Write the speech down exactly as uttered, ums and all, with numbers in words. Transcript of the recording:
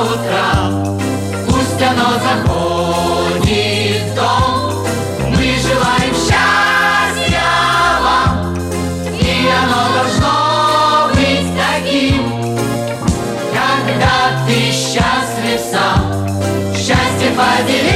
по утрам, пусть оно заходит в дом. Мы желаем счастья вам, и оно должно быть таким. Когда ты счастлив сам, счастье поделись.